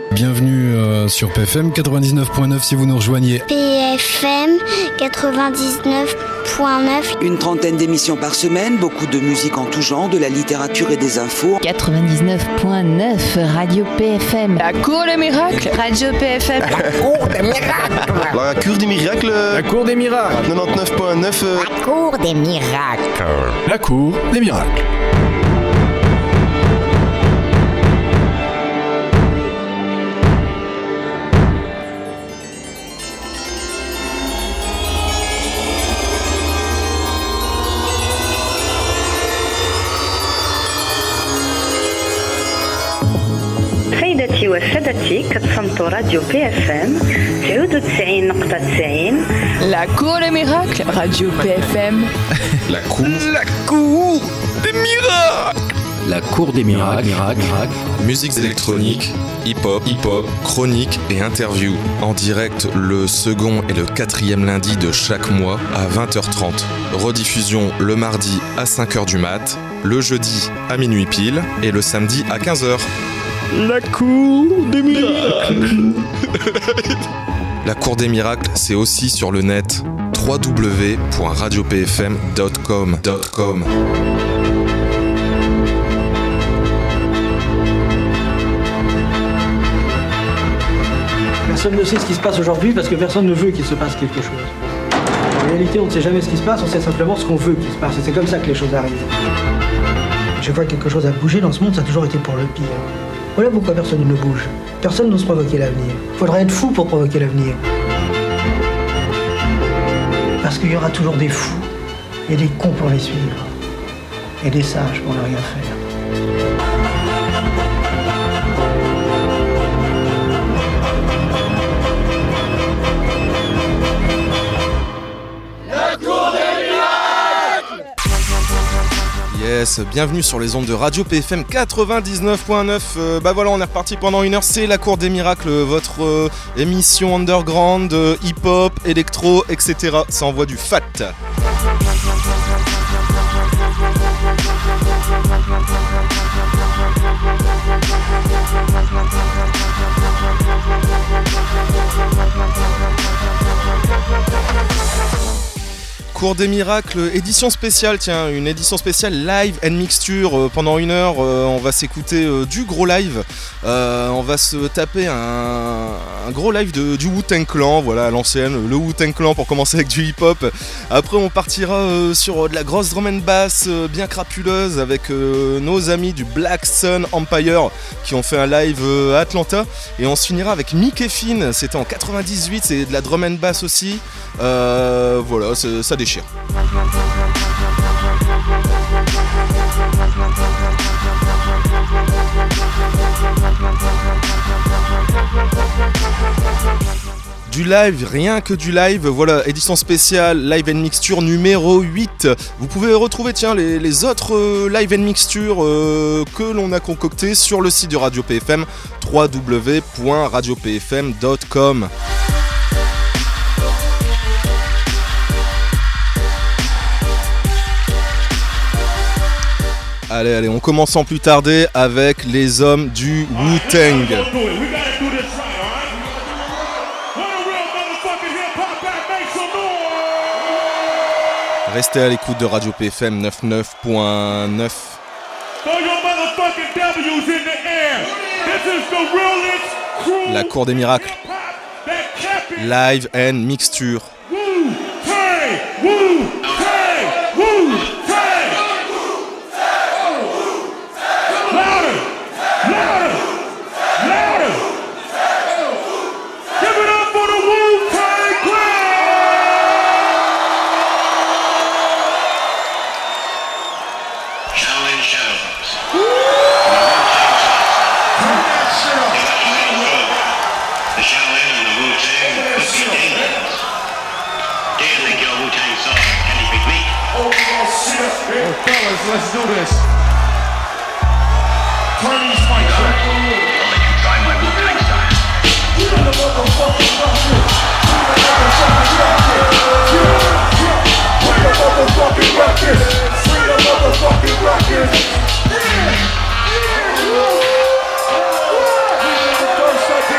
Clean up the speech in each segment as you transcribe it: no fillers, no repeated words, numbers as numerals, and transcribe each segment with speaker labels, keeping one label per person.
Speaker 1: Bienvenue sur PFM 99.9 si vous nous rejoignez.
Speaker 2: PFM 99.9.
Speaker 3: Une trentaine d'émissions par semaine, beaucoup de musique en tout genre, de la littérature et des infos.
Speaker 4: 99.9 Radio PFM.
Speaker 5: La Cour des Miracles.
Speaker 4: Radio PFM.
Speaker 6: La Cour des Miracles.
Speaker 7: La Cour des Miracles.
Speaker 1: La Cour des Miracles.
Speaker 7: 99.9.
Speaker 6: La Cour des Miracles.
Speaker 1: La Cour des Miracles.
Speaker 8: سيدتي وسادتي كتصنتوا راديو بي اف ام 99.90.
Speaker 5: La Cour des Miracles. Radio PFM.
Speaker 9: La Cour des Miracles.
Speaker 1: La Cour des Miracles.
Speaker 9: Musiques électroniques, hip-hop, chroniques et interviews. En direct le second et le quatrième lundi de chaque mois à 20h30. Rediffusion le mardi à 5h du mat, le jeudi à minuit pile et le samedi à 15h.
Speaker 1: La Cour des Miracles.
Speaker 9: La Cour des Miracles, c'est aussi sur le net www.radiopfm.com.
Speaker 10: Personne ne sait ce qui se passe aujourd'hui parce que personne ne veut qu'il se passe quelque chose. En réalité, on ne sait jamais ce qui se passe, on sait simplement ce qu'on veut qu'il se passe. Et c'est comme ça que les choses arrivent. Chaque fois que quelque chose a bougé dans ce monde, ça a toujours été pour le pire. Voilà pourquoi personne ne bouge. Personne n'ose provoquer l'avenir. Faudrait être fou pour provoquer l'avenir. Parce qu'il y aura toujours des fous et des cons pour les suivre. Et des sages pour ne rien faire.
Speaker 9: Yes, bienvenue sur les ondes de Radio PFM 99.9. Bah voilà, on est reparti pendant une heure. C'est la Cour des Miracles, votre émission underground, hip-hop, électro, etc. Ça envoie du fat. Cour des Miracles, édition spéciale, tiens, une édition spéciale live and mixture. Pendant une heure, on va s'écouter du gros live. On va se taper un gros live du Wu-Tang Clan, voilà, à l'ancienne, le Wu-Tang Clan pour commencer avec du hip-hop. Après, on partira sur de la grosse drum and bass bien crapuleuse avec nos amis du Black Sun Empire qui ont fait un live à Atlanta. Et on se finira avec Mickey Finn, c'était en 98, c'est de la drum and bass aussi. Voilà, ça déchire. Du live, rien que du live, voilà, édition spéciale, live and mixture numéro 8. Vous pouvez retrouver les autres live and mixture que l'on a concocté sur le site de Radio PFM, www.radiopfm.com. Allez, on commence sans plus tarder avec les hommes du Wu-Tang. Restez à l'écoute de Radio PFM 99.9. La Cour des Miracles. Live and mixture.
Speaker 11: Let's do this. Turn these mics up. I'll let you try my Wu-Tang style. You know the motherfucking rocket. Bring the motherfucking rocket. Bring the motherfucking rocket.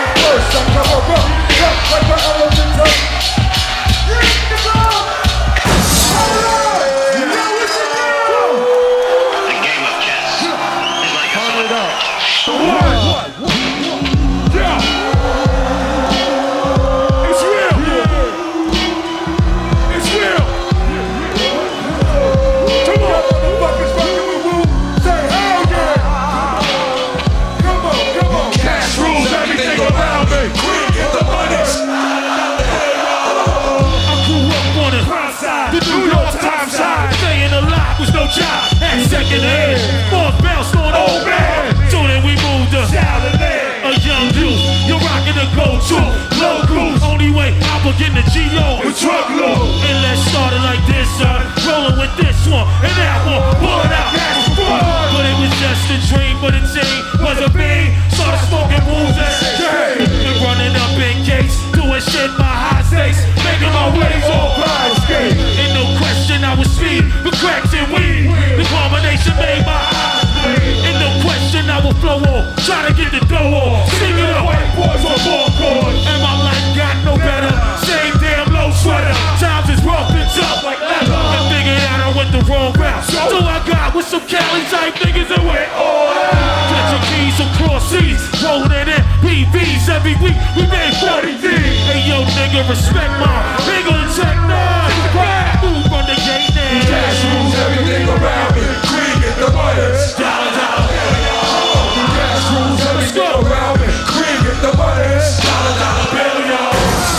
Speaker 12: some Cali type niggas that went all out. Get your keys from cross seas, rolling in PVs every week. We made 40 D's. Hey yo, nigga, respect my nigga and Tech 9. Move on the gate now. Cash rules everything around me. Green get the money. Dollar, dollar. Cash rules everything around me. Green get the money. Dollar, dollar. Billion.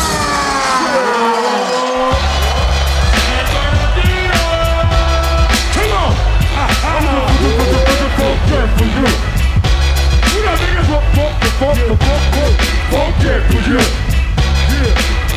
Speaker 12: Come on. For you. You know niggas fuck that for you. Yeah.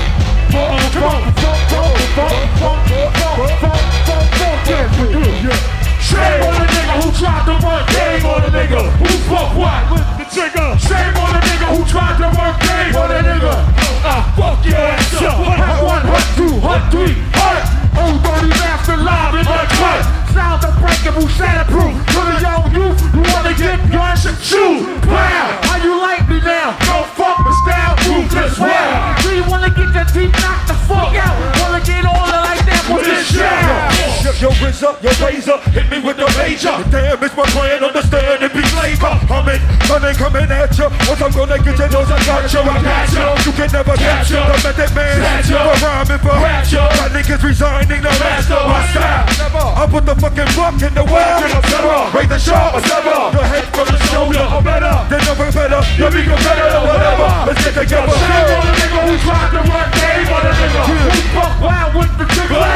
Speaker 12: Shame on the nigga who tried to run game on the nigga who fuck what with the trigger. Shame on the nigga who tried to run game on the nigga. Fuck your ass up. Hunt 1, hunt 2, hunt 3, hunt. Old dirty master live in the cut. Sounds unbreakable, shatterproof. To the young youth, you wanna get guns and shoot. Pow! How you like me now? Don't fuck my style, ruthless wow. Do you wanna get your teeth knocked the fuck out? Wanna get all the like that with this shit? Yo, razor, your razor, hit me with the major. Damn, it's my plan, understand and be flavor. Coming at ya. Once I'm gonna get your nose, I got you. I got you. You can never catch ya. The method man, for rhyming for rapture. My niggas resigning, the master my style. I put the fucking rock in the well. Raise the sharp, the head from the shoulder. I'm better, they never better. You be better than whatever. Let's get together. Shame on the nigga who tried to run game on the nigga who fuck wild with the trigger.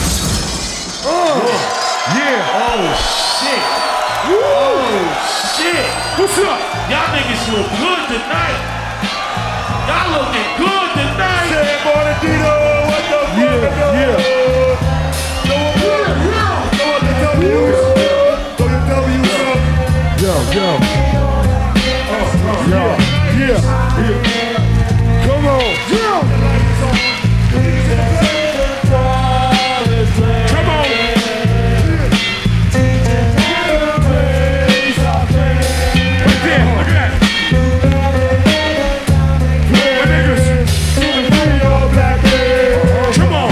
Speaker 12: Yeah. Oh shit. Oh shit. What's up? Y'all niggas look good tonight. Y'all looking good tonight. Say Bonadito, what the fuck? Yeah. Yeah. Come on. Come on. Right there. Look at that. My niggas. Come on.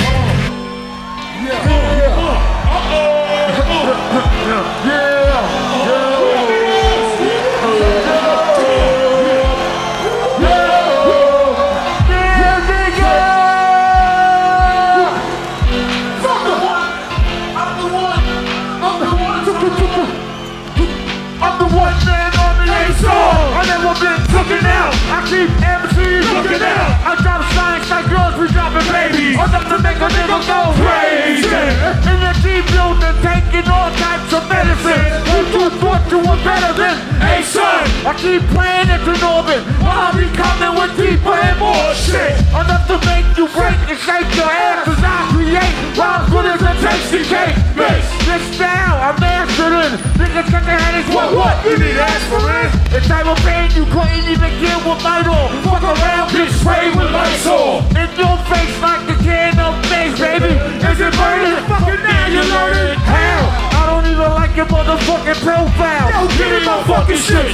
Speaker 12: I keep MCs looking out. I drop science like girls, we dropping babies. Enough to make a nigga go crazy. In the G building, taking all types of medicine. You thought you were better than a son. I keep playing it in orbit while I be coming with deeper and more shit. Enough to make you break and shake your ass as I create rhymes good as a tasty cake. This style I mastered in. Niggas got their head is what? You need aspirin. The type of pain you couldn't even get with light on. Fuck around, get sprayed with Lysol. In your face like the can of face, baby. Is it burning? Fucking now you learning how. I don't even like your motherfucking profile. Yo, give me my fucking shit.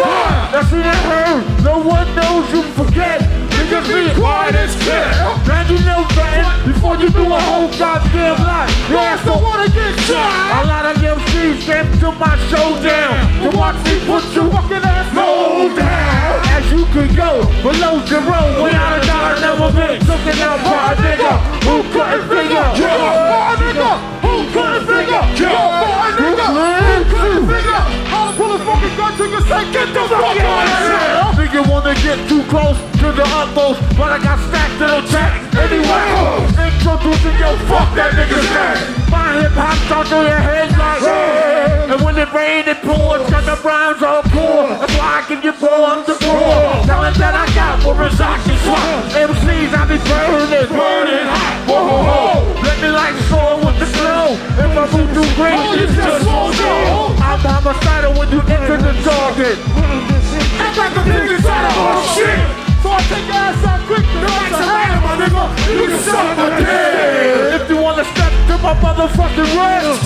Speaker 12: Now see that hurt? No one knows you forget. Niggas be quiet as shit. Now you know nothing before you do a whole goddamn lot. Your ass don't wanna get shot. A lot of MCs came to my showdown to watch me put your fucking ass low down. As you could go below zero without a dollar never been looking out for a nigga who couldn't figure. For a nigga who couldn't figure. For a nigga who couldn't figure. I'll pull a fucking gun to your say get the fuck out of here. Nigga wanna get too close to the utmost, but I got stacked to the track anyway. Introducing yo, fuck that nigga's name. My hip hop start through your head like hey. And when it rain it pours, cause the rhymes are poor. That's why I give you more to pour. Telling that I got more as I can swap. MCs I be burning hot. Whoa, whoa, whoa. Let me like soar with the flow. If I move too great, it's just won't go. I'm homicidal when you enter the target. Act like a nigga inside of all shit. So I take your ass out quick, the racks are higher, my nigga. You can suck my dick. If you wanna step to my motherfucking rails,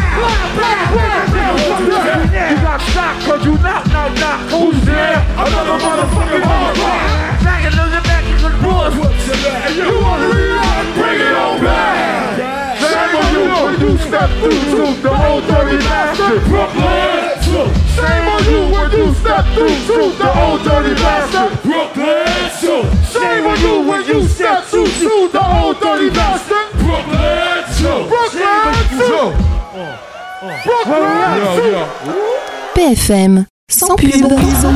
Speaker 12: you got shot cause you knock. Who's there? Another motherfucking hard rock. Dragging on the back of the boys. And you wanna reload? Bring it on back. Shame on you when you step step through the old dirty bastard. Brooklyn, shame on you when you step through the old dirty bastard. Brooklyn, shame on you when you step through the old dirty bastard. Brooklyn,
Speaker 4: PFM, sans pub.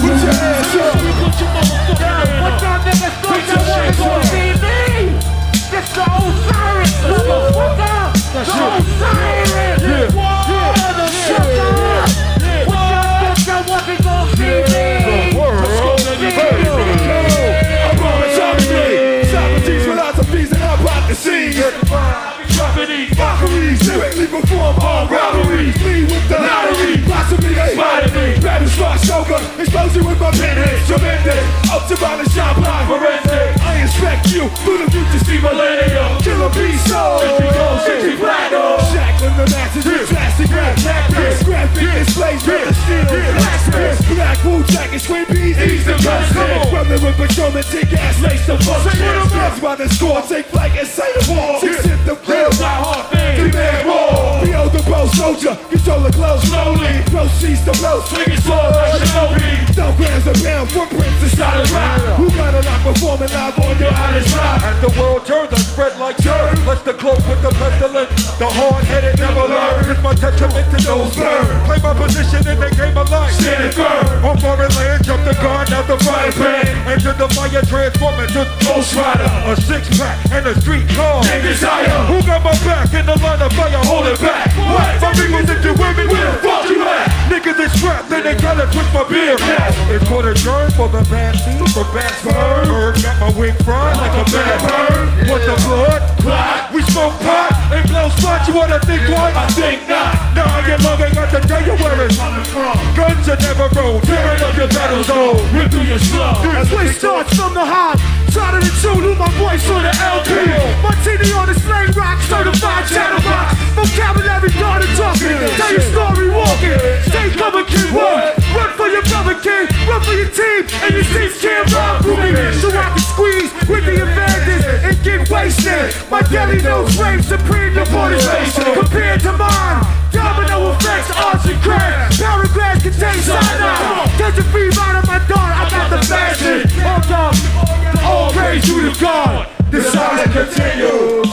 Speaker 12: Lyrically perform all robberies. Me with the lottery, possibly spotted me. Battle star shogun, explosion with my pen head. Tremendous, ultraviolet champagne forensic. I inspect you through the future, see millennium. Killer beast soul, 50 gold, 60 platinum. Shackling the masses with plastic rap, blackness. Graphic displays with the steel, blacksmith. Black Wu jacket, screen peas, ease the customer. Brother with patrolman, take gas, lace the function. That's why the score, take flight and say the war. Six hit the field, die hard thing. Three-man war. Behold the bow soldier, control the glow slowly. Proceeds to blow, swinging sword like Shinobi. Don't grams a pound, footprints inside the rap. Who got a lot performing live on your honest rap?
Speaker 13: As the world turns, I spread like dirt. Let's the cloak with the pestilence. The hard-headed never learn. It's my testament to those burn. Play my position in the game of life.
Speaker 12: Standing firm.
Speaker 13: On foreign land, jump the guard, out the frying pan. Enter the fire, transform into
Speaker 12: Ghost Rider.
Speaker 13: A six-pack and a street car.
Speaker 12: Name Desire.
Speaker 13: Who got my back in the line of fire?
Speaker 12: Hold it back. What?
Speaker 13: My niggas into women.
Speaker 12: Where the fuck you at?
Speaker 13: Niggas is strapped and they gotta twist my beer. It's for the journey for the bad scene, for bad burn. Bird got my wing fried like a bad bird. What the blood?
Speaker 12: Clot.
Speaker 13: We smoke pot and blow spots. You wanna think what?
Speaker 12: I think not.
Speaker 13: Now I get long, ain't got the day you wear it. Guns are never roll, tearing up your battle zone.
Speaker 12: Rip through your slow.
Speaker 14: As we starts from the hot, try to tune with my voice on the LP. Martini on the slang rock, certified chatterbox. Vocabulary guarded talking, tell your story walking. Stay covered, kid, what? Run for your brother, kid, run for your team, and your teams can't run through me. So I can squeeze with the advantage and get wasted. My daily notes reign supreme, the body compared to mine. Domino effects, arts and crafts. Paragraphs contain cyanide. Catch a feed out of my dawn, I got the fashion. Hold up, all praise you to God.
Speaker 12: The silence continues.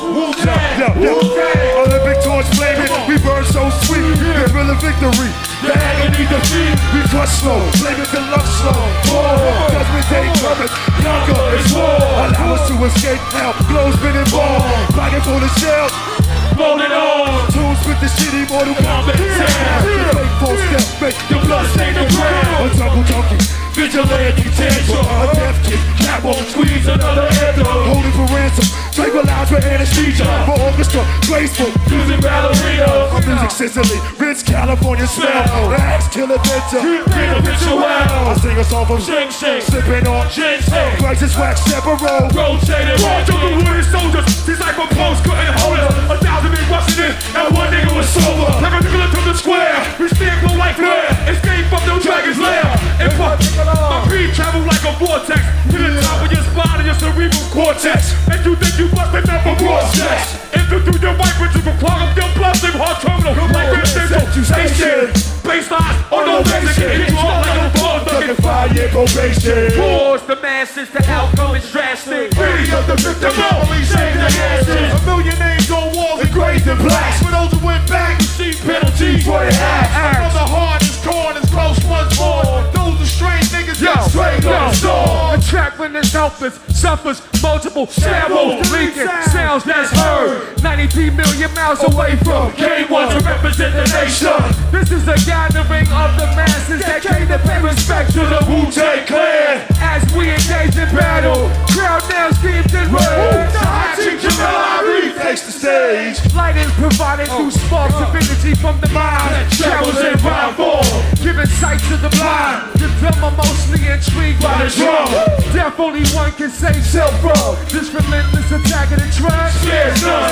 Speaker 13: Olympic torch flaming, we burn so sweet. The thrill of victory,
Speaker 12: the agony defeat.
Speaker 13: we crush slow, blame it to love slow. Judgment day coming, younger is war. Allow us to escape now, glow spinning ball. Pocket full of shells,
Speaker 12: Rolling on.
Speaker 13: tunes with the shitty Mortal Kombat sound. Fake full step, make
Speaker 12: The blood stain the ground.
Speaker 13: a double donkey.
Speaker 12: Vigilante tantrum.
Speaker 13: A death kick,
Speaker 12: Cat won't squeeze another anthem.
Speaker 13: holding for ransom. Tranquilized with anesthesia. For orchestra, graceful.
Speaker 12: Using ballerinas.
Speaker 13: Our music Sicily, rich California smell. The axe killer dental.
Speaker 12: Get a picture
Speaker 13: I
Speaker 12: well.
Speaker 13: sing a song from
Speaker 12: Shing shing.
Speaker 13: sipping on
Speaker 12: Ginseng.
Speaker 13: crisis wax chaperone.
Speaker 12: Rotated.
Speaker 14: March of the wooden soldiers, these like my posts couldn't hold us. 1,000 men rushing in, and one nigga was sober. Never nigga to the square, we stand for like flare. Escape from the dragon's lair. And fuck, my beat travel like a vortex. To the top of your spine and your cerebral cortex. And you think you must have never brought sex. Enter through your white bridges will clog up your bloodstream heart terminal. Like this thing, station. Baseline, on no basic. Hit you all like a ball,
Speaker 13: Fucking 5-year probation.
Speaker 14: Wars the masses, the outcome is drastic.
Speaker 12: Free of the victim. Police shake their asses.
Speaker 14: A million names on walls
Speaker 12: Engraved in blacks. For those who went back, receive penalties for their acts. From the hardest corners, close ones born. Those who strange niggas get straight on the storm.
Speaker 14: A track when it's helpless, suffers multiple shambles, leaking sounds that's heard 93 million miles away from
Speaker 12: K1 to represent the nation.
Speaker 14: This is a gathering of the masses that came to pay respect to the
Speaker 12: Wu-Tang Clan.
Speaker 14: as we engage in battle. Crowd now screams and words.
Speaker 12: Chick Jamel Ari takes the stage.
Speaker 14: Light is provided through sparks of energy from the mind that
Speaker 12: Travels in rhyme form.
Speaker 14: giving sight to the blind. The dumb are mostly intrigued by the drum. Death only one can say self-bro. This relentless attack of the track.
Speaker 12: Scares none.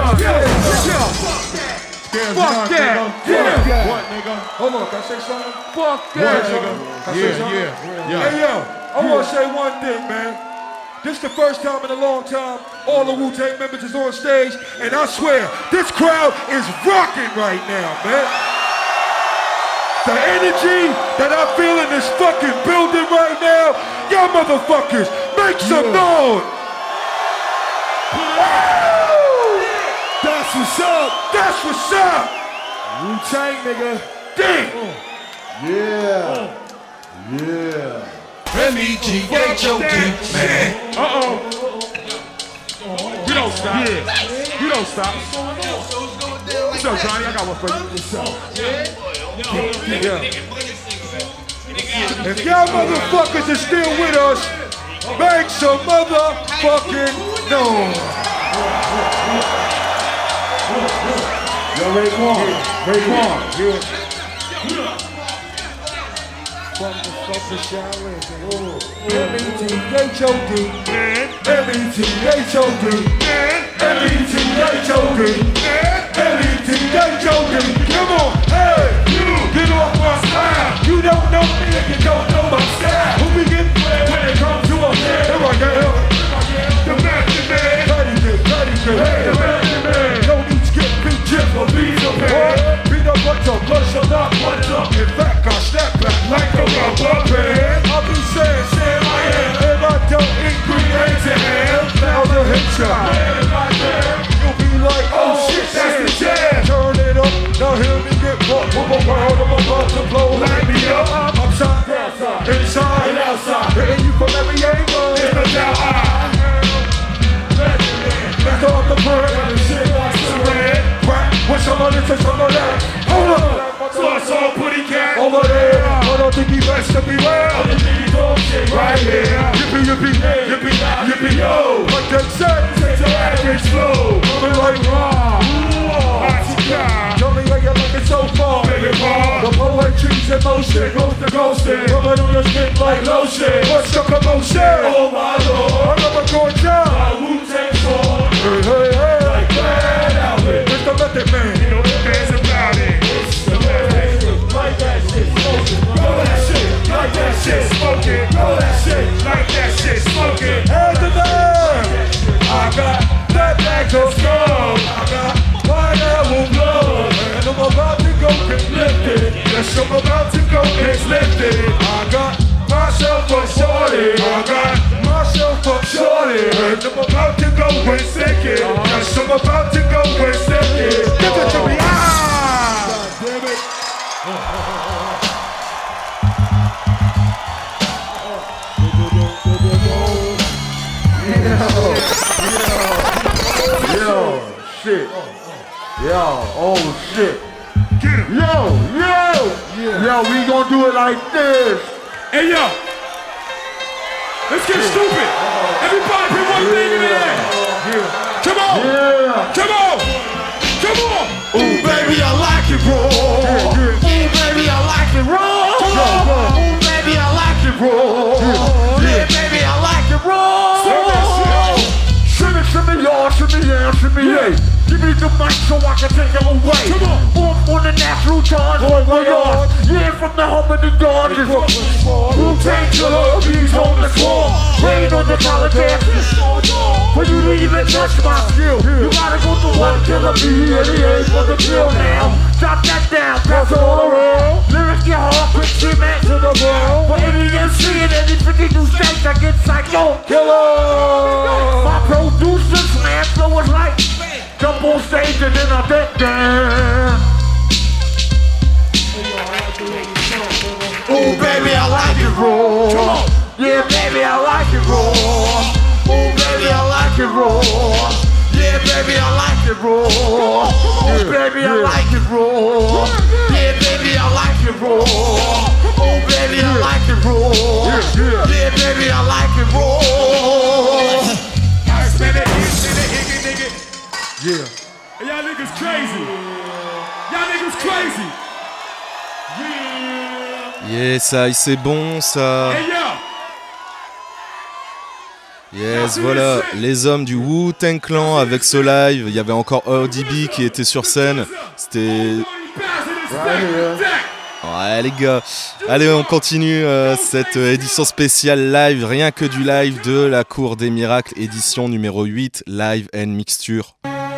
Speaker 14: Fuck that. Yeah.
Speaker 13: What, nigga? Hold on, can I say something?
Speaker 14: Fuck
Speaker 13: What,
Speaker 14: that.
Speaker 13: nigga? Can I say something? Hey, yo, I want to say one thing, man. This is the first time in a long time all the Wu-Tang members is on stage, and I swear, this crowd is rocking right now, man. The energy that I feel in this fucking building right now, y'all motherfuckers, make some noise. Woo! That's what's up. That's what's up. Wu-Tang, nigga. Damn. Yeah. Yeah. M-E-G-H-O-D, man. Uh-oh. You don't stop. Yeah. You don't stop. What's up, Johnny? I got one for you. What's up? Yeah. If y'all motherfuckers are still with us, make some motherfucking noise. Yo, Raekwon. From the fucking Shaolin. M-E-T-H-O-D. M-E-T-H-O-D. M-E-T-H-O-D. M-E-T-H-O-D. Come on, hey, you get off my style. You don't know me and you don't know my style. Who we get when it comes to us? Here I go. The Master Man. Cuddy Kid. Hey, the Master Man. Don't need to get big chip or beat up, man. Beat up what's up, blood shall not punch up. In fact, I snap back like a rubber band. I'll be saying, Sam, I am. If I don't ingredients in hell, now the hit shot. You'll be like, oh shit, that's the jam. Turn it up, now hear me get bucked with a world I'm about to blow. Light me up, upside, downside, inside, and outside. Hitting you from every angle. It's the down. Let's off the bird, and shit like red. Crack, with some of this and some of that. Hold up, so I saw a pretty cat over there. I don't think he best to be well. I think he's doing shit right here. Yippee, yippee, yippee, yippee, yo. Like that set, set your average flow. Coming like raw. Tell me how you looking so far. The poetry's in motion, ghost to ghosting. Rubbing on your skin like lotion. What's the commotion? Oh my lord, another gorgeous. My Wu-Tang sword. Hey, hey, hey. Like Glad Albert. Mr. Method Man. You know the fans about it. It's the method. Like that shit smoking. Roll that shit. Like that shit smoking. Roll that shit. Like that shit smoking. Hands to them. I got that bag of skull. I got pineapple blood. And I'm about to go get lifted. Yes, I'm about to go get lifted. I got myself a shorty. I got myself a shorty. And I'm about to go and stick it. Yes, I'm about to go and stick it. Give it to me. Ah! God damn it. Yo, shit. Yo, oh shit. Yo, we gonna do it like this.
Speaker 12: Hey, yo. Let's get stupid. Everybody put one thing in there. Come on. Come on. Come on.
Speaker 13: Ooh, baby, I like it raw. Ooh, baby, I like it raw. Ooh, baby, I like it raw. Yeah, baby, I like it raw. Shimmy, y'all, shimmy, yeah, shimmy, yeah. Give me the mic so I can take it away. Come on the natural charge, my yard. Yeah, from the home of the Dodgers. Wu-Tang killer, he's on the floor. Rain on the college asses. For you to even touch my skill, you gotta go to one killer, B-E-L-E-A for the kill now. Drop that down, pass it all around. Lyrics get hard, quick cement to the world. For any MC in any 52 states, I get psycho killer. My producer slam flow is like jump on stage and then I get down. Ooh, baby, I like it raw. Yeah, baby, I like it raw. Ooh, baby, I like it raw. Yeah, baby, I like it raw. Ooh, baby, I like it raw. Yeah, baby, I like it raw. Ooh, baby, I like it raw. Yeah, baby, I like it raw.
Speaker 12: Yeah. Hey, y'all niggas crazy. Y'all niggas crazy.
Speaker 9: Yeah, ça, c'est bon, ça.
Speaker 12: Hey, yo.
Speaker 9: Yes, voilà, les hommes du Wu-Tang Clan avec ce live. Il y avait encore ODB qui était sur scène. C'était... Ouais les gars, allez on continue cette édition spéciale live, rien que du live de la Cour des Miracles, édition numéro 8, Live and Mixture.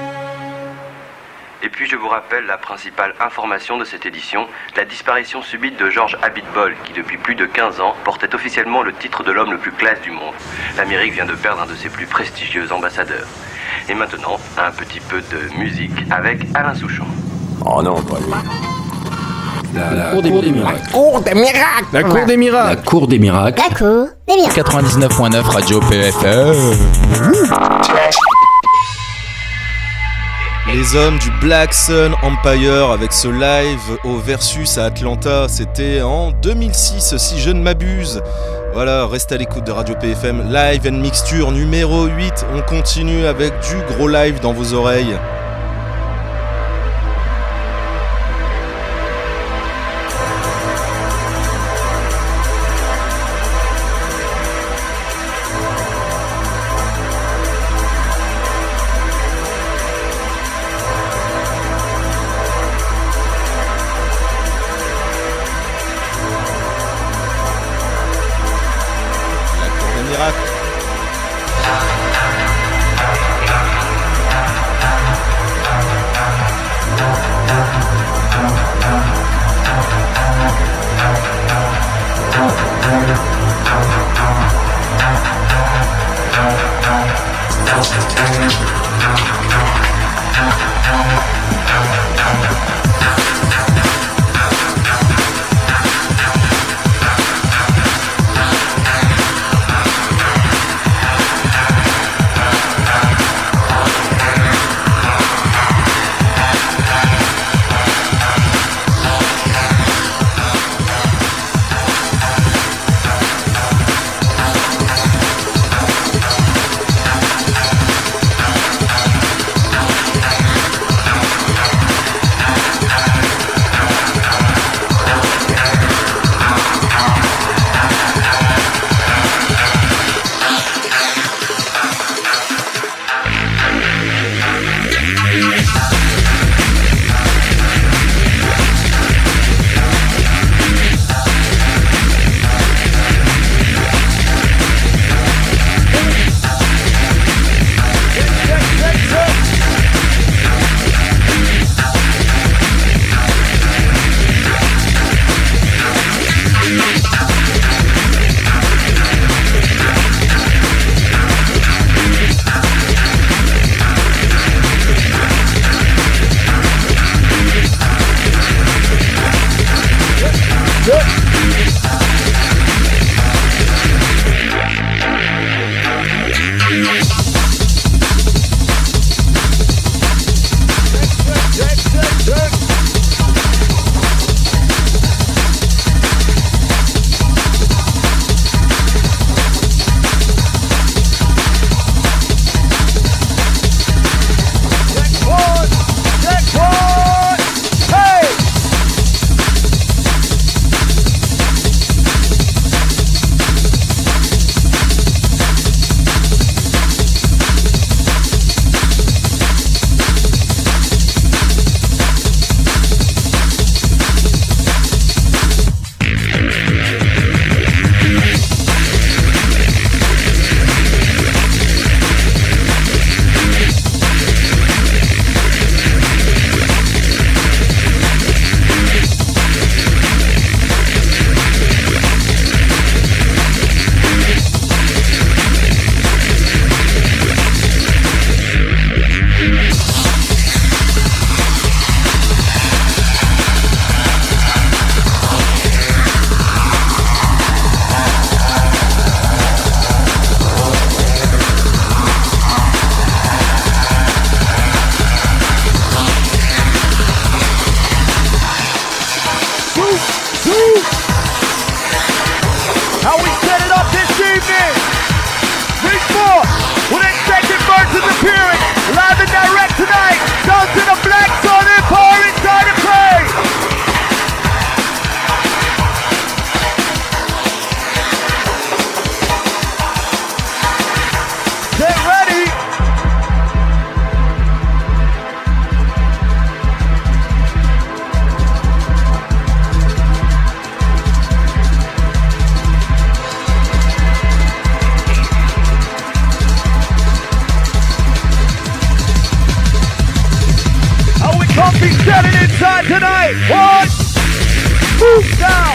Speaker 15: Et puis je vous rappelle la principale information de cette édition, la disparition subite de George Abitbol, qui depuis plus de 15 ans portait officiellement le titre de l'homme le plus classe du monde. L'Amérique vient de perdre un de ses plus prestigieux ambassadeurs. Et maintenant, un petit peu de musique avec Alain Souchon.
Speaker 16: Oh non, pas lui.
Speaker 17: La Cour des Miracles.
Speaker 6: La Cour des Miracles.
Speaker 17: La Cour des Miracles.
Speaker 4: La Cour des Miracles.
Speaker 2: La Cour des Miracles.
Speaker 4: 99.9 Radio PFM.
Speaker 9: Les hommes du Black Sun Empire avec ce live au Versus à Atlanta, c'était en 2006 si je ne m'abuse. Voilà, restez à l'écoute de Radio PFM, Live and Mixture numéro 8, on continue avec du gros live dans vos oreilles.
Speaker 12: Hey, one, move down.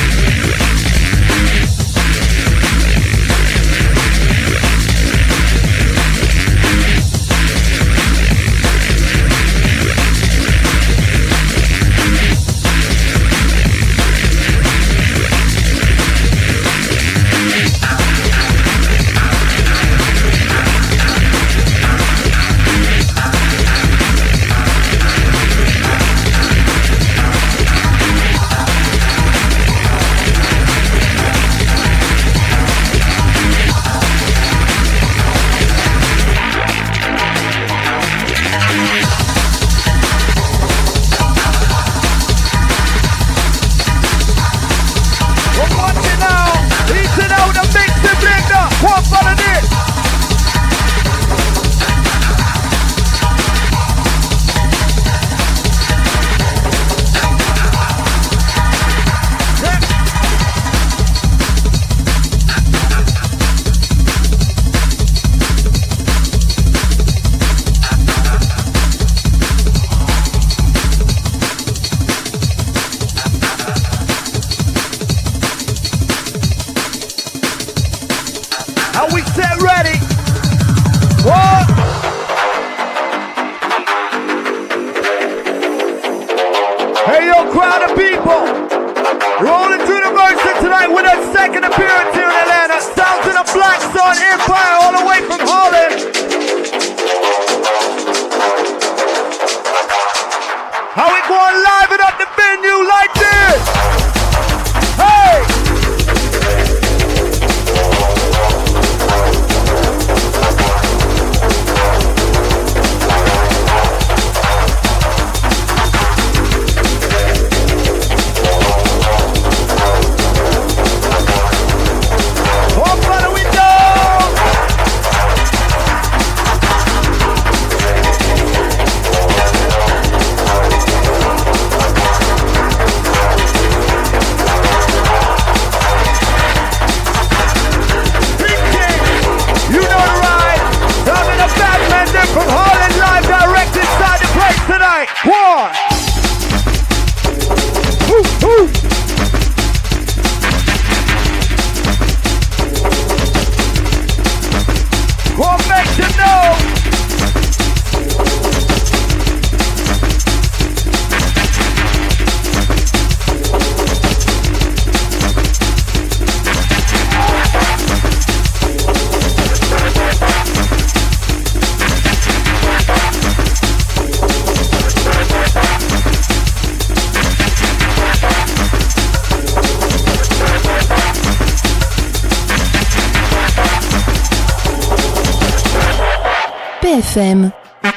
Speaker 16: PFM.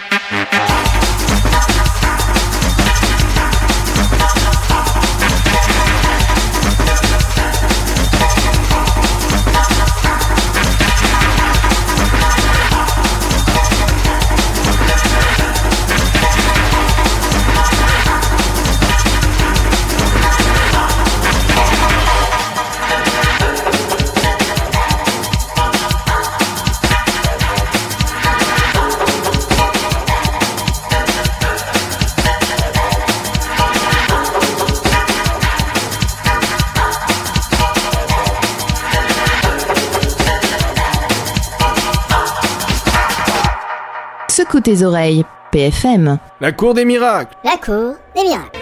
Speaker 16: Secoue tes oreilles, PFM.
Speaker 17: La cour des miracles.
Speaker 2: La cour des miracles.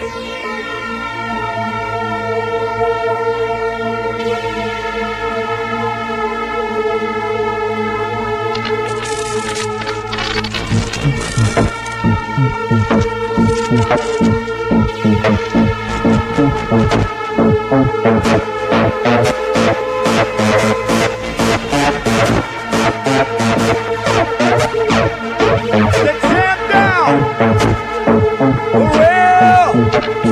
Speaker 12: For real!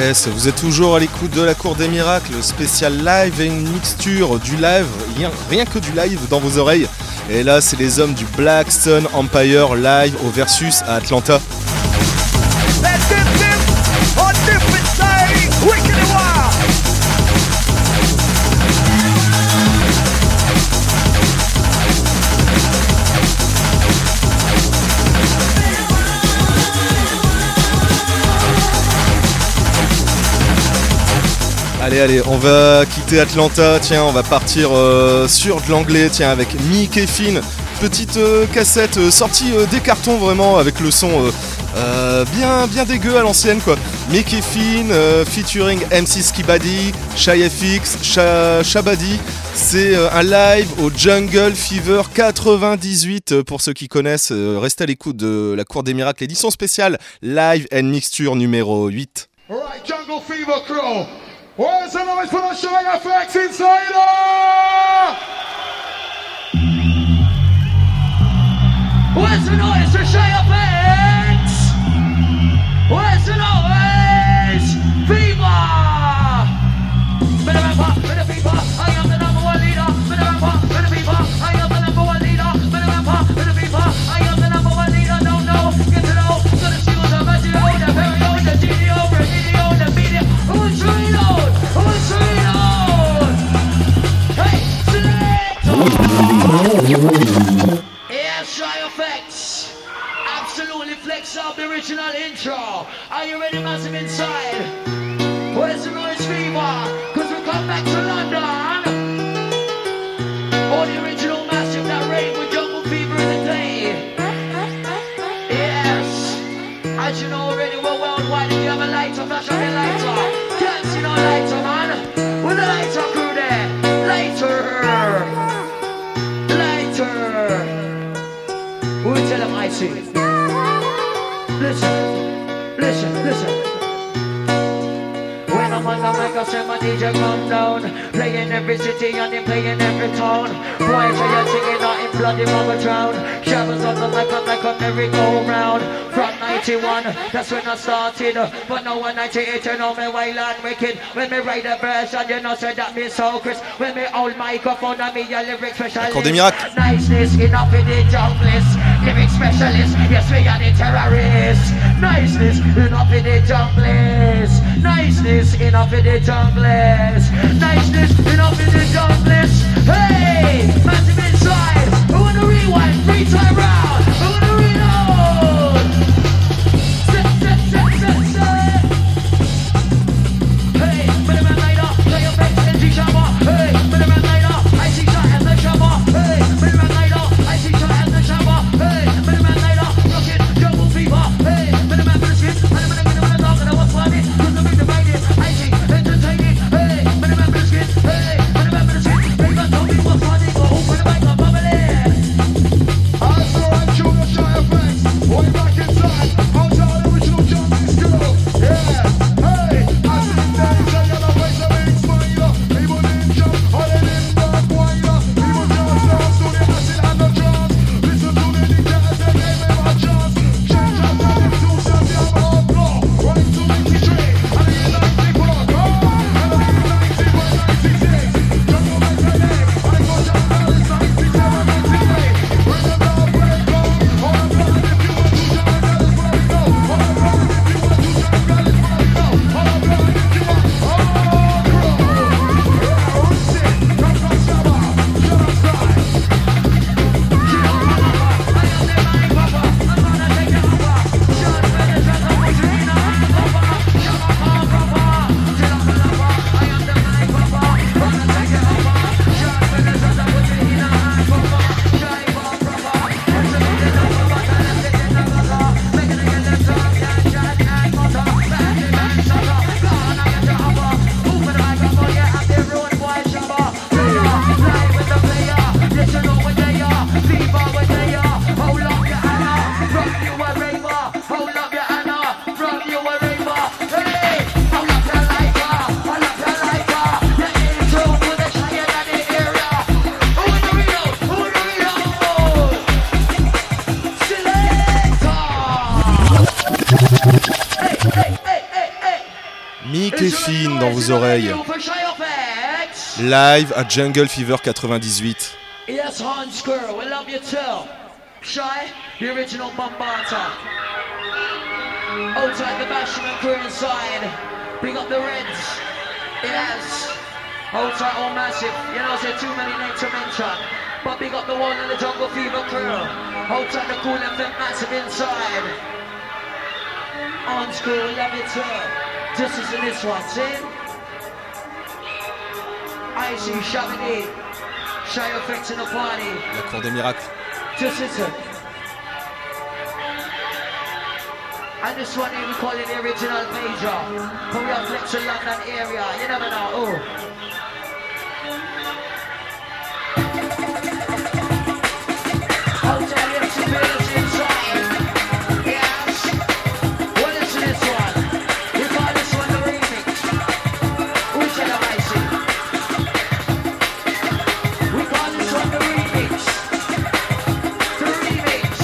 Speaker 9: Yes, vous êtes toujours à l'écoute de la Cour des Miracles, spécial live et une mixture du live, rien que du live dans vos oreilles. Et là, c'est les hommes du Black Sun Empire live au Versus à Atlanta. Allez, on va quitter Atlanta, tiens, on va partir sur de l'anglais, tiens, avec Mick et Finn, petite cassette sortie des cartons vraiment, avec le son bien dégueu à l'ancienne quoi. Mick et Finn featuring MC Skibadi, Shy FX, Shabadi, c'est un live au Jungle Fever 98, pour ceux qui connaissent, restez à l'écoute de la Cour des Miracles, édition spéciale live and mixture numéro 8.
Speaker 12: Alright, Jungle Fever crew. Where's the noise for the Shy FX inside?
Speaker 18: Where's the noise for Shy FX? Where's the noise? Fever! Better rapper, better fever. I am the number one leader. Better rapper, better fever. I am the number one leader. Better rapper, better fever. I am the number one leader. No, get to know. Gonna see what's about you. The very old, the GDO, the media. Who's real? Yeah, Shy FX. Absolutely flex up the original intro. Are you ready, massive inside? Where's the noise fever? Cause we come back to London. All the original massive that reign with Jungle Fever in the day. Yes. As you know already, we're worldwide. If you have a lighter, flash on your lighter. Can't see no lighter, man. With the lighter crew there. Lighter. Who will tell them I see? Listen. When I'm on the mic, I send my DJ come down. Playing every city and then playing every town. Boy, try you singing out in bloody mama drown. Shovels on the mic, I'm like a merry-go-round. From 91, that's when I started. But now when 98, you know me wild and wicked. When me write a verse and you know say that me so crisp. When me hold microphone and me a lyric specialist.
Speaker 9: Cour des Miracles.
Speaker 18: Niceness enough in the junglist. Lyric specialist, yes we are the terrorists. Niceness enough in the junglist. Niceness enough in the junglist. Niceness enough in the junglist. Hey, massive inside. Who wanna rewind? 3 time round. Who wanna reload? Set. Hey, better man later. Play your face and see shower. Hey, better man later. I see shot and the shower. Hey, better man later. I see shot and the shower. Hey, better man later. Rockin' Jungle Fever. Hey, better man for the skin. And I'm gonna talk and I was funny. Cause I'm in the right. I see entertaining. Hey, better man for the skin. Hey, better man.
Speaker 9: fine dans vos oreilles. Live à Jungle Fever 98.
Speaker 18: Yes, Hans Girl, we love you too. Shy, the original Bombata. Outside the Bashman crew inside. Big up the Reds. Yes. Outside all massive. You know, there's too many names to mention. But big up the one in the Jungle Fever crew. Outside the cool and fit massive inside. Hans Girl, we love you too. Just as in this one, see? I see Chavigny. Shy effects in the party.
Speaker 9: La Cour des Miracles.
Speaker 18: Just listen. And this one here we call it the original major. But we have flex in London area. You never know. Oh. I'll tell you some feelings inside. Yes. Well, listen to this one. We call this one the remix. We said I'm icy. We call this one the remix. The remix.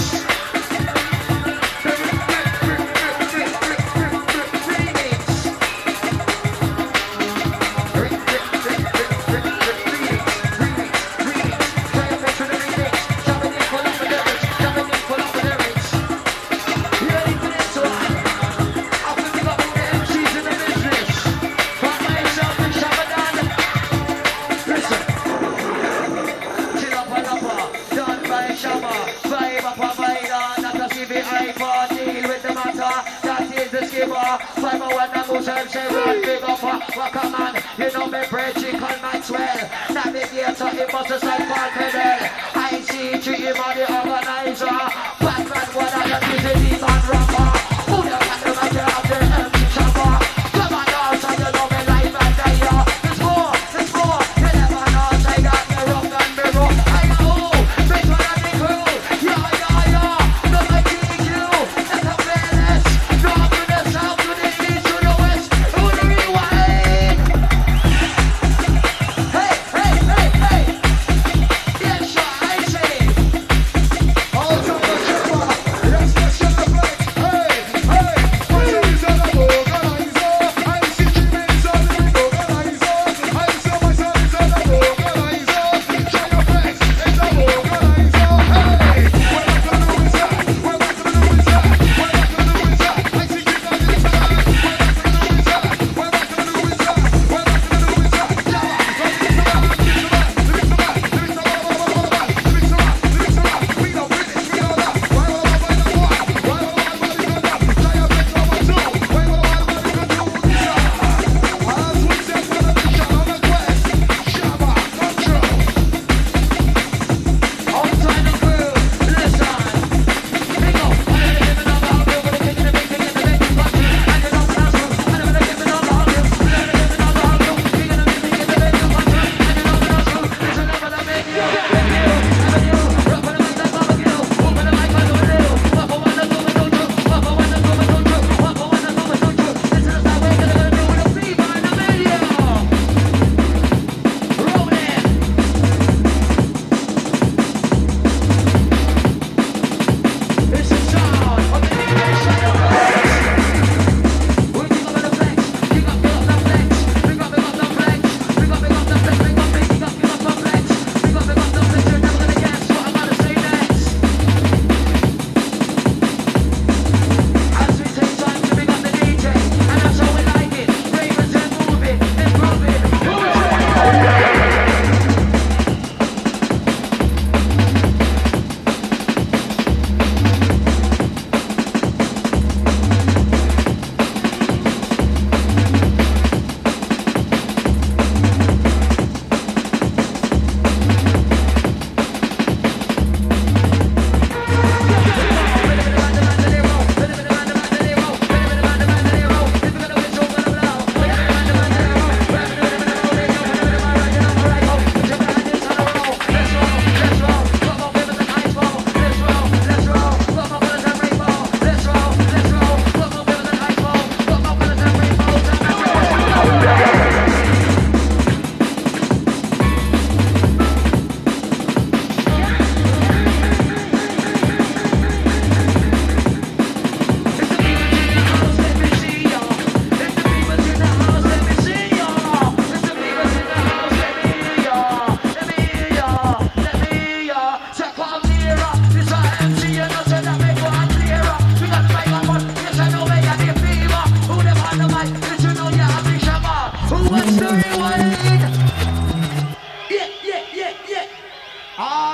Speaker 18: You know me, Bridget, call Maxwell. Navigator, it was a side Falcon. I see him on the organizer. Batman, what I got is a demon rapper. Who the got the matter of the empty chopper? Come on, now, so you know me live and dire. There's more, you never know, so I got me wrong and me wrong. I know, bitch, what I think who? Yeah, no, I think you. That's a fairness. North to the south, to the east, to the west. Who the rewind? Hey!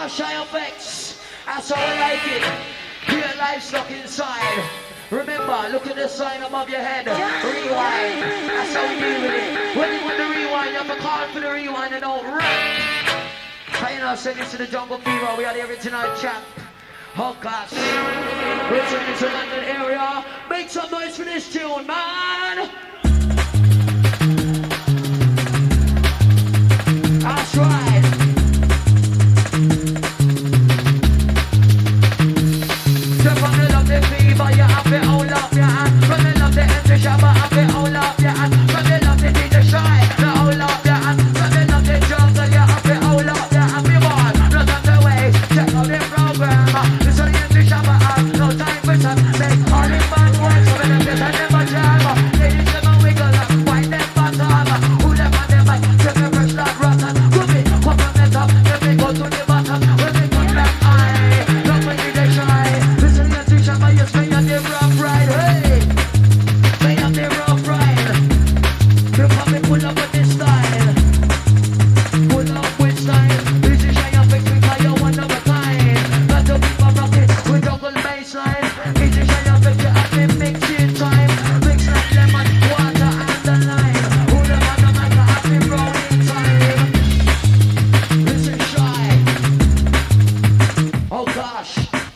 Speaker 18: shy effects. That's how I like it. Your life stuck inside. Remember, look at the sign above your head. Rewind. That's how we deal with it. When you want to rewind, you have to call for the rewind and don't run. I you know, send this to the Jungle Fever. We are the original champ. Oh gosh. Returning to London area. Make some noise for this tune, man. That's right. Step on the love the fever, you have to hold up your hand. From the love the empty shabba, have to hold up your hand. From the love the DJ shy, to hold up your hand. From the love the jungle, you have to hold up your hand. Be born, no time to waste. Check out the program. This is the empty shabba, no time for some. Make all the fun words, so when them I never jam. Ladies, them a wiggle up, wind them bottom. Who them on them mic, check the fresh like rotten. Group it, come from the top, then we go to the bottom. When we come back high, don't when you they shy. Listen to the shabba, you stay on the rough ride. Hey, stay on the rough ride. You come and pull up with this style. Pull up with style. This is shy effect, we call you one of a kind. Got to keep on rocking with double bassline. This is shy effect, you have to mix it time. Mix like lemon, water and the lime. Who them on the mic, I have to roll in time. This is shy. Oh gosh.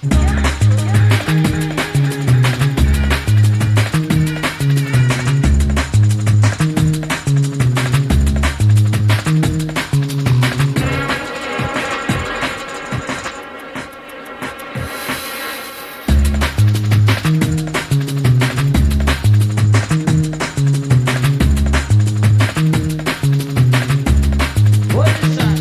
Speaker 18: What is that?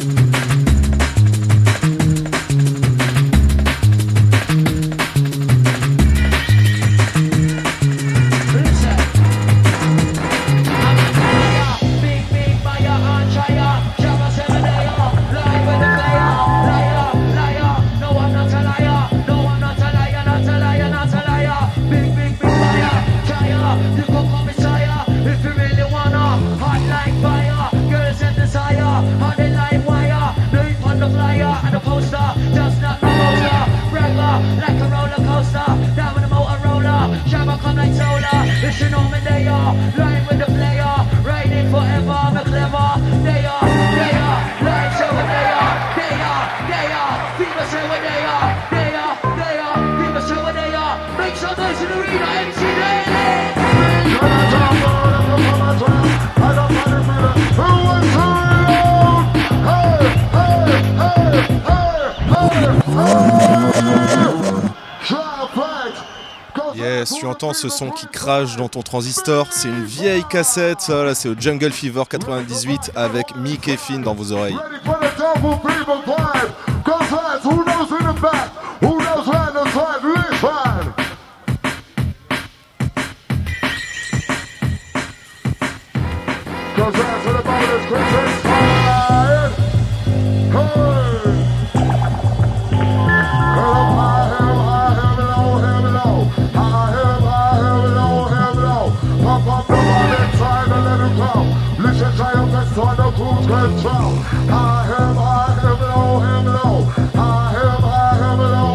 Speaker 18: Listen. I'm a fire, big fire on fire. Shabba 7 layer, live with the player, liar, liar. No, I'm not a liar. No, I'm not a liar, not a liar, not a liar. Big fire, fire. You can call me sire if you really wanna. Hot like fire, girls and desire. On the live wire, doing on the flyer and the poster. Just not the motor, bragger like a roller coaster. Down with the motor roller, Shabba come like solar. If you know me, they are lying with the player, riding forever. I'm clever. They are, lying so what they are. People say what they are. People say what they are. Make some noise in the arena, MC Daily.
Speaker 9: Yes, tu entends ce son qui crache dans ton transistor. C'est une vieille cassette, ça là, c'est au Jungle Fever 98 avec Mick et Finn dans vos oreilles.
Speaker 12: Control. I am below.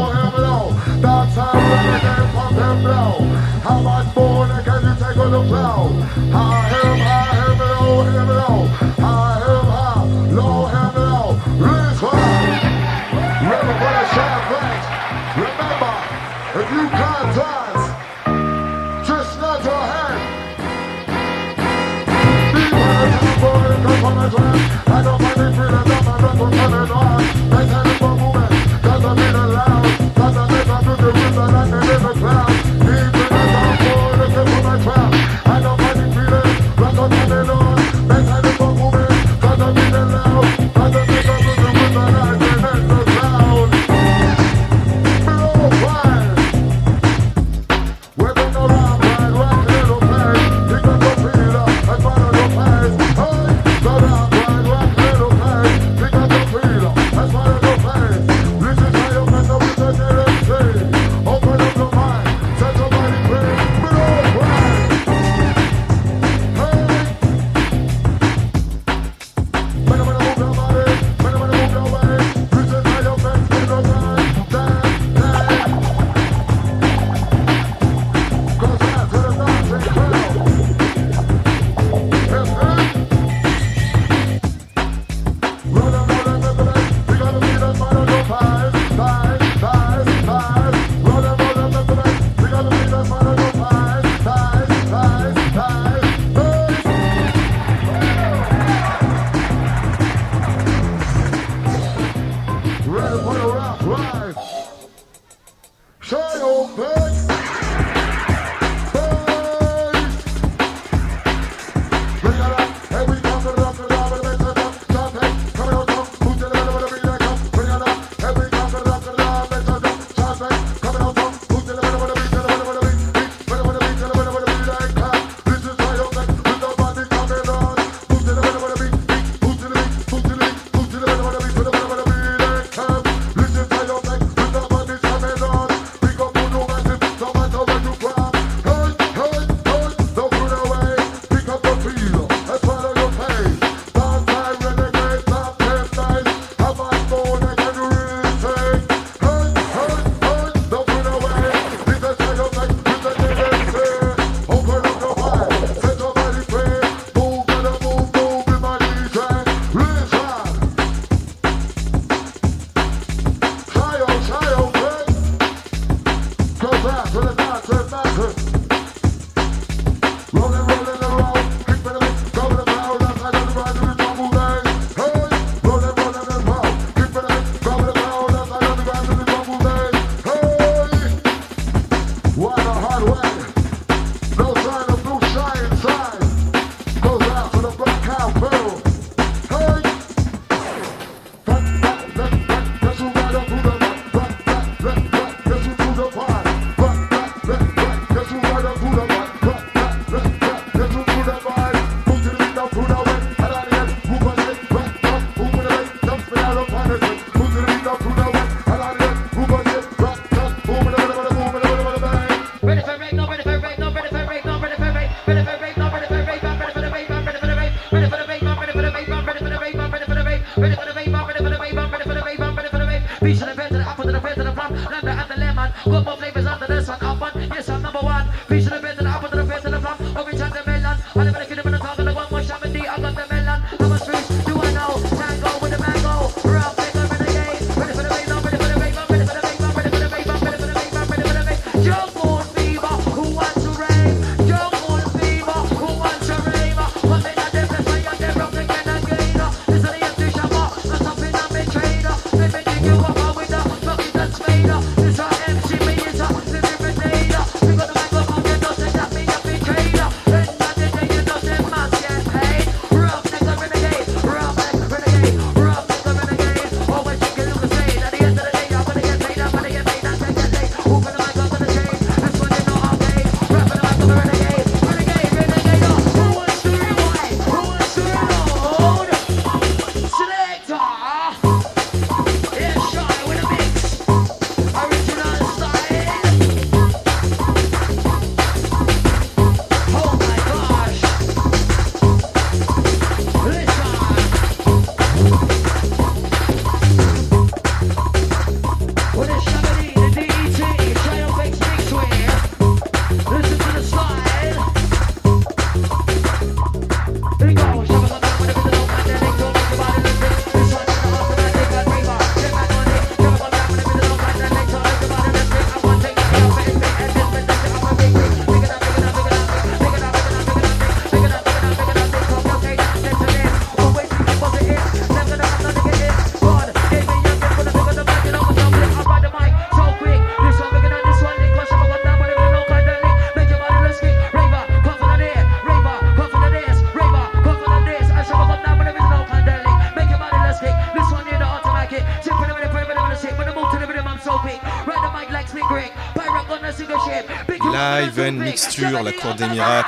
Speaker 9: Live and Mixture, la cour des miracles.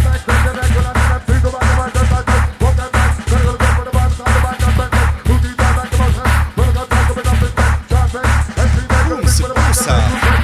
Speaker 9: C'est bon ça.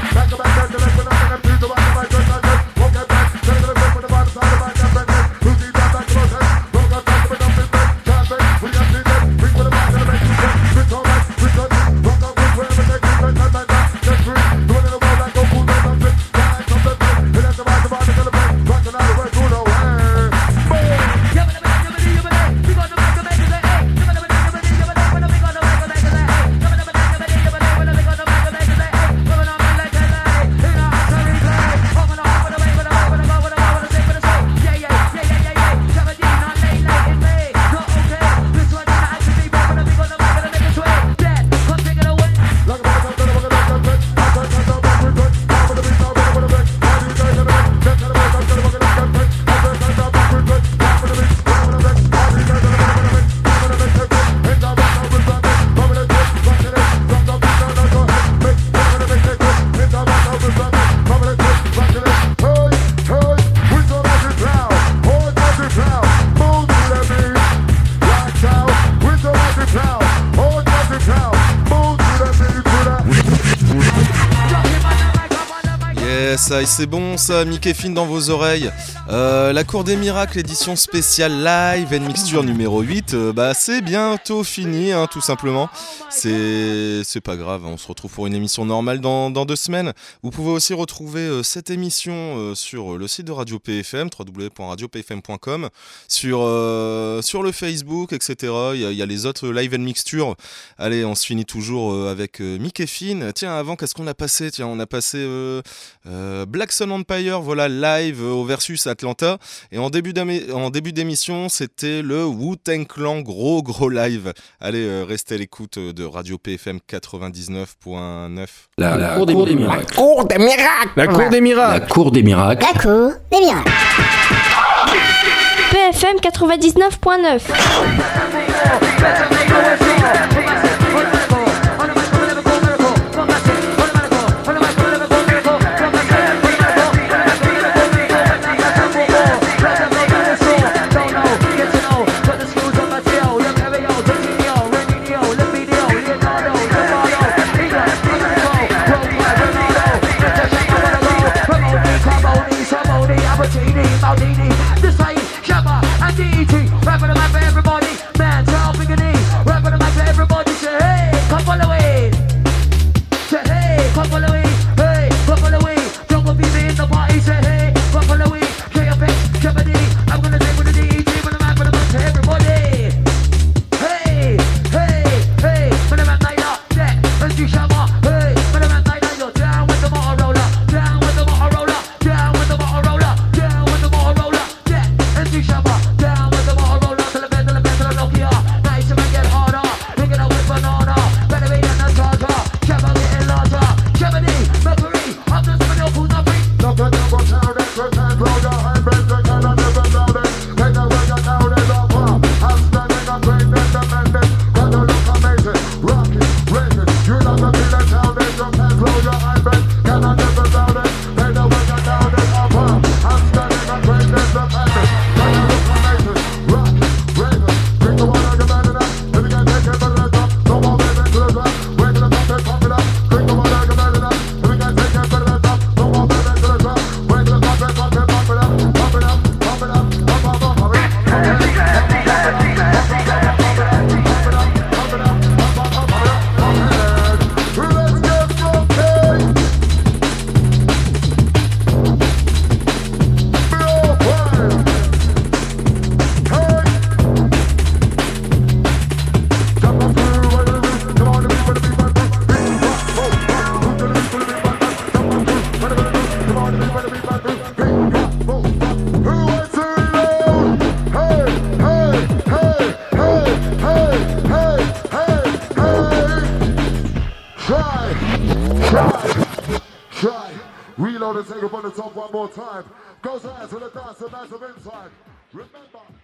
Speaker 9: Ça, et c'est bon ça, Mickey Finn dans vos oreilles. La cour des miracles, édition spéciale Live and Mixture numéro 8, c'est bientôt fini, hein, tout simplement. C'est pas grave, on se retrouve pour une émission normale dans 2 semaines. Vous pouvez aussi retrouver cette émission sur le site de Radio PFM, www.radiopfm.com, sur le Facebook, etc. Il y a les autres Live and Mixture. Allez, on se finit toujours avec Mickey Finn. Tiens, avant, qu'est-ce qu'on a passé ? Tiens, on a passé Black Sun Empire, voilà, live au Versus Atlanta. Et en début d'émission, c'était le Wu-Tang Clan, gros live. Allez, restez à l'écoute de Radio PFM 99.9.
Speaker 17: La cour des miracles.
Speaker 6: La cour des miracles.
Speaker 17: La cour des miracles.
Speaker 6: La cour des miracles.
Speaker 2: La cour des miracles.
Speaker 19: PFM 99.9.
Speaker 18: Let me
Speaker 14: know to take it from the top one more time. Goes out to the dance and that's of inside. Remember.